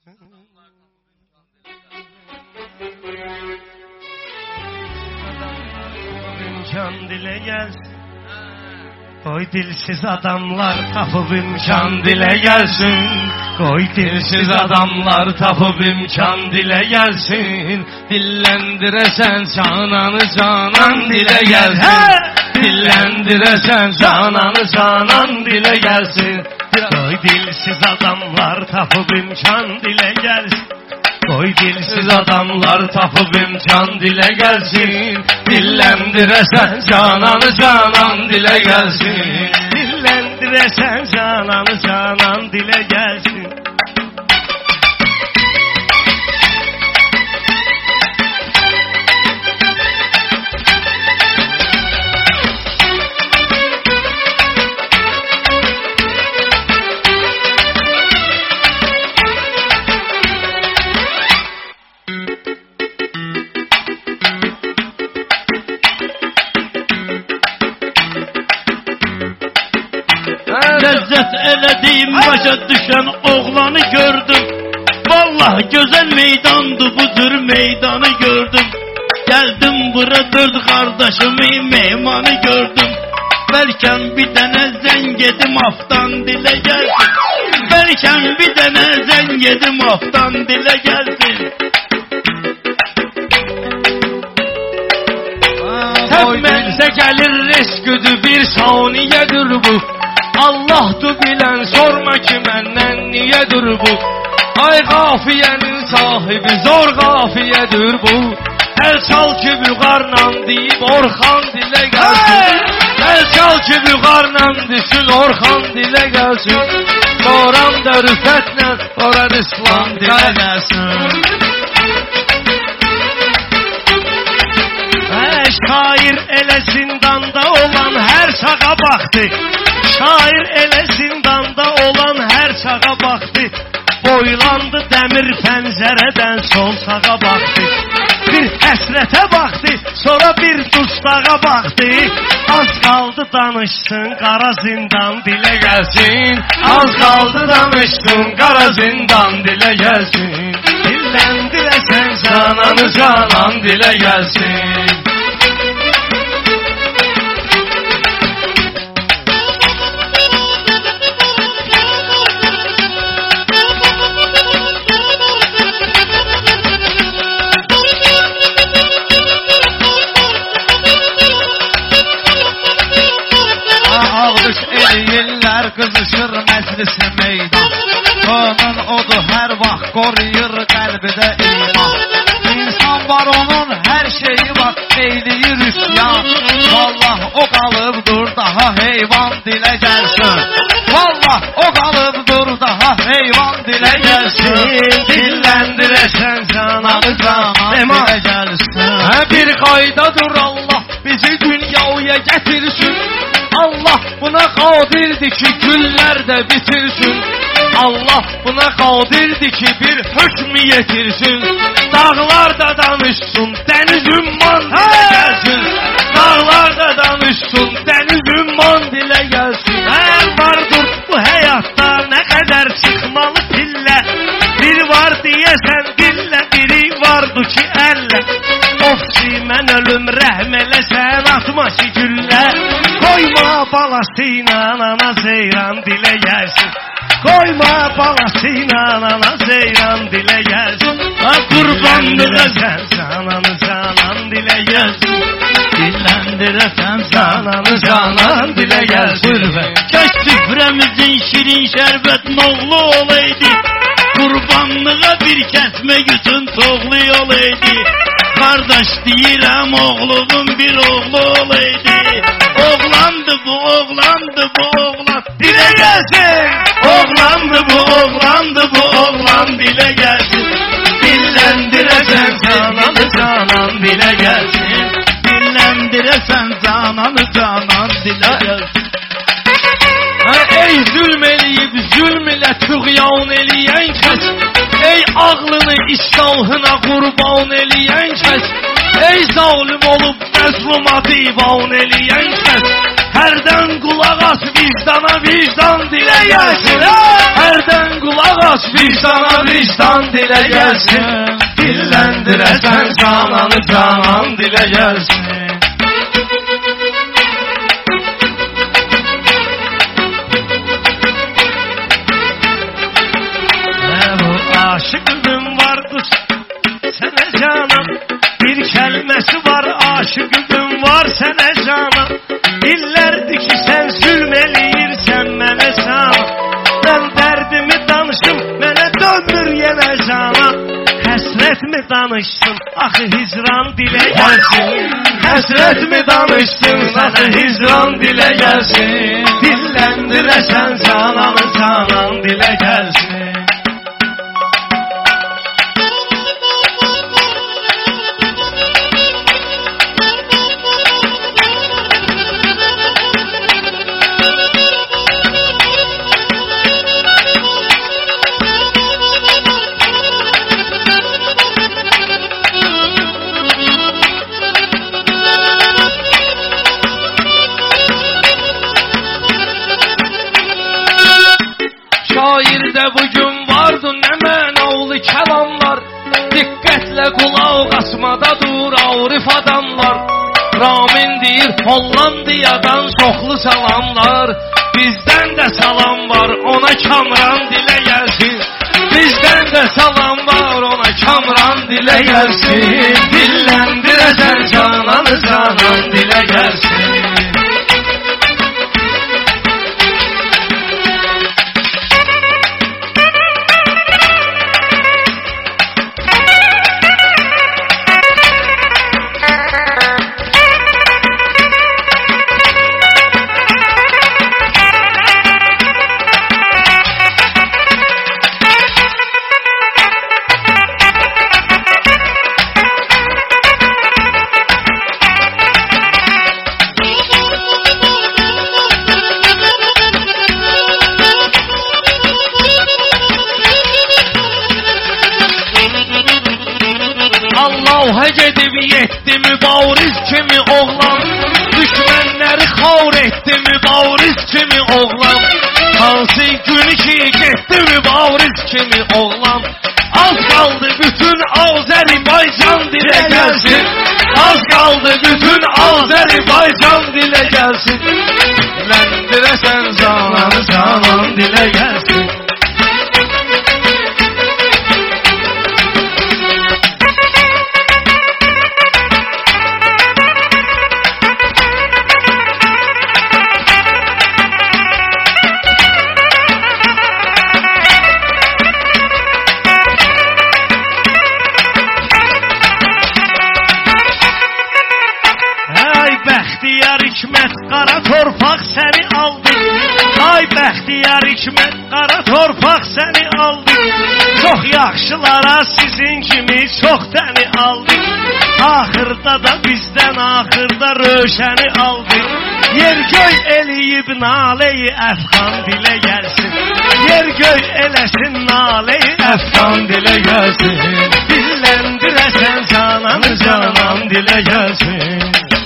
İmkan dile gelsin. Koy dilsiz adamlar tapıp imkan dile gelsin. Koy dilsiz adamlar tapıp imkan dile gelsin. Dillendiresen cananı canan dile gelsin. Dillendiresen cananı canan dile gelsin. Koy dilsiz adamlar tapıp imkan dile gelsin. Koy dilsiz adamlar tapıp imkan dile gelsin. Dillendiresen cananı canan dile gelsin. Dillendiresen cananı canan dile gelsin. Lezzet elediğim başa düşen oğlanı gördüm. Vallahi güzel meydandı budur meydanı gördüm. Geldim bura dört kardeşimi meymanı gördüm. Belki bir tane zeng yedim aftan dile gelsin. Belki bir tane zeng yedim aftan dile gelsin. Tepmense gelir resküdü bir saniyedir bu. Allah'tu bilen sorma ki menden niyedir bu. Ay kafiyenin sahibi zor kafiyedir bu. El çal ki bügarla deyip Orhan dile gelsin. El çal ki bügarla düşün Orhan dile gelsin. Doğram da rüfetle orad İslam dile gelsin. Şair ele zindanda olan her çağa baktı. Şair ele zindanda olan her çağa baktı. Boylandı demir pəncərədən sol sağa baktı. Bir həsrətə baktı, sonra bir dustağa baktı. Az kaldı danışsın, qara zindan dilə gəlsin. Az kaldı danışsın, qara zindan dilə gəlsin. Dillendirəsən cananı canan dilə gəlsin. Kızışır məclisi meydan. Onun odu hər vaxt qoruyur qəlbidə iman. İnsan var onun hər şeyi var eyliyir üsyan. Vallah o qalıbdır daha heyvan dilə gəlsin. Vallah o qalıbdır daha heyvan dilə gəlsin. Dillendirəsən cananı canan dilə gəlsin. Bir qaydadır Allah bizi dünyaya gətirsin. Allah buna qadirdir ki güllerde bitirsin. Allah buna qadirdir ki bir hükmü yetirsin. Dağlarda danışsın, deniz ümman dile gelsin. Dağlarda danışsın, deniz ümman dile gelsin. Vardır bu hayatta ne kadar çıkmalı pille. Bir var diyesen dille, biri vardı ki elle. Ofsi mən ölüm rəhm eləsən atma ki güllə. Koyma balasıyla ana zeyran dilə gəlsin. Koyma balasıyla ana zeyran dilə gəlsin. Qurbandirəsən cananı canan dilə gəlsin. Dillendirəsən cananı canan dilə gəlsin. Keş süfrəmizin şirin şərbət noğlu olaydı. Qurbanlığa bir kəsmə gütün toğlu olaydı. Kardeş deyirəm oğlumun bir oğlu olaydı. Oğlandı bu oğlandı bu oğlan dile gelsin. Oğlandı bu oğlandı bu oğlan dile gelsin. Dillendiresen cananı canan dile gelsin. Dillendiresen cananı canan dile gelsin. Ey zulmeleyip zulm ile tuğyan eleyen kes. Ey ağlını iştahına kurban eleyen kes. Ey zalim olup məzluma divan eleyen kes. Herden kulak as vicdana vicdan dile gelsin. Herden kulak as aç vicdana, vicdan dilə gəlsin. Dilləndirəsən cananı, canan dilə gəlsin. Aşıqlığım vardır sənə canan, bir kəlməsi var, aşıqlığım var sənə canan. İllərdir ki sən zülm eləyirsən mənə canan. Mən dərdimi danışım, mənə dönmür yenə canan. Həsrət mi danışsın, axı hicran dilə gəlsin. Həsrət mi danışsın, axı hicran dilə gəlsin. Dilləndirəsən cananı, canan dilə gəlsin. Şairdə bugün vardı nə mənalı kəlamlar. Diqqətlə qulaq asmada dur arif adamlar. Ramin deyir Hollandiyadan çoxlu salamlar. Bizdən də salam var ona Kamran dilə gəlsin. Bizdən də salam var ona Kamran dilə gəlsin. Dilləndirəsən cananı, canan dilə gəlsin. Allah'a gedib yetdi mübariz kimi oğlan. Düşmənləri xor etdi mübariz kimi oğlan. Hansı gün ki getdi mübariz kimi oğlan. Az qaldı bütün Azərbaycan dilə gəlsin. Az qaldı bütün Azərbaycan dilə gəlsin. Dilləndirəsən cananı, canan dilə gəlsin. Bəxtiyar Hikmət qara torpaq səni aldı. Ay Bəxtiyar Hikmət qara torpaq səni aldı. Çox yaxşılara sizin kimi çox təni aldı. Axırda da bizdən axırda Röşəni aldı. Yer göy eləyib naləyi əfqan dilə gəlsin. Yer göy eləsin naləyi əfqan dilə gəlsin. Dilləndirəsən cananı, canan dilə gəlsin.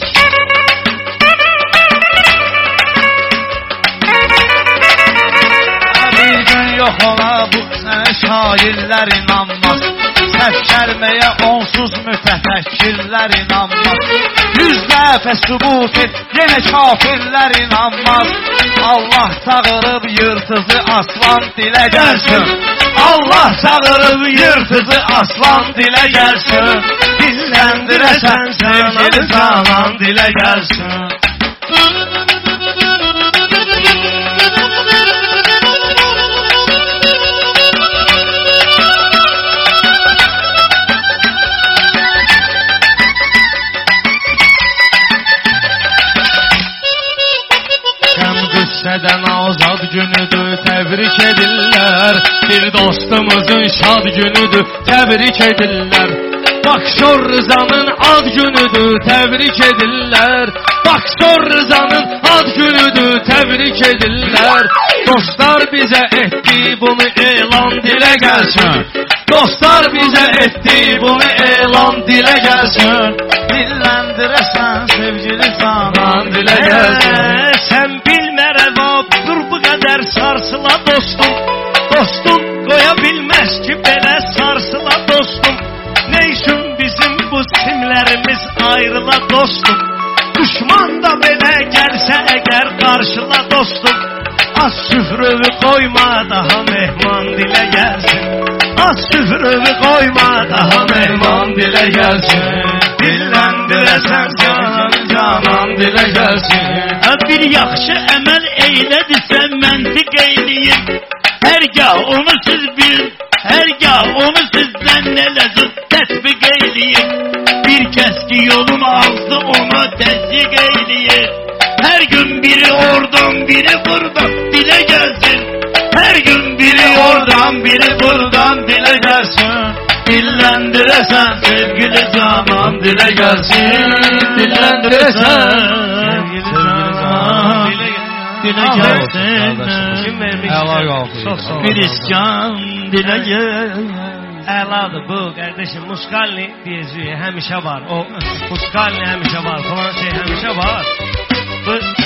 Yox ola bu sənə şairlər inanmaz. Səfkəlməyə onsuz mütəfəkkirlər inanmaz. 100 dəfə sübut et, yenə kafirlər inanmaz. Allah çağırıb yırtıcı aslan dilə gəlsin. Allah çağırıb yırtıcı aslan dilə gəlsin. Dilləndirəsən sevgili canan dilə gəlsin. Qüssədən azad günüdür, təbrik edirlər. Bir dostumuzun şad günüdür, təbrik edirlər. Bakşor Rızanın ad günüdür, təbrik edirlər. Bakşor Rızanın ad günüdür, təbrik edirlər. Dostlar bizə etdi bunu elan dilə gəlsin. Dostlar bizə etdi bunu elan dilə gəlsin. Dilləndirəsən sevgili canan dilə gəlsin. Sən bilmə rəva, dur bu qədər sarsıla dostum. Dostum qoya Yaşaya bilmez ki belə sarsıla dostum. Ne üçün bizim bu simlərimiz ayrıla dostum. Düşman da belə gəlsə əgər qarşıla dostum. Az süfrövü qoyma daha mehman dilə gəlsin. Az süfrövü qoyma daha mehman dilə gəlsin. Dilləndirəsən canan dilə gəlsin. Bir yaxşı əməl eylədirsə məntiq eyləyin. Hərgah onu siz bil, hərgah onu sizdən nələzir tətbiq eyləyin. Bir kəs ki yolun aldı ona təsdiq eyləyin. Her gün biri oradan biri buradan dile gelsin. Her gün biri oradan biri buradan dile gelsin. Dillendiresen sevgili canan dile gelsin. Dillendiresen sevgili canan dile gelsin. Kim vermiş? Bir iskan dile gelsin. Əladır bu kardeşim. Muskalni diyeceği həmişə var. O Muskalni həmişə var. Falan şey həmişə var. Bu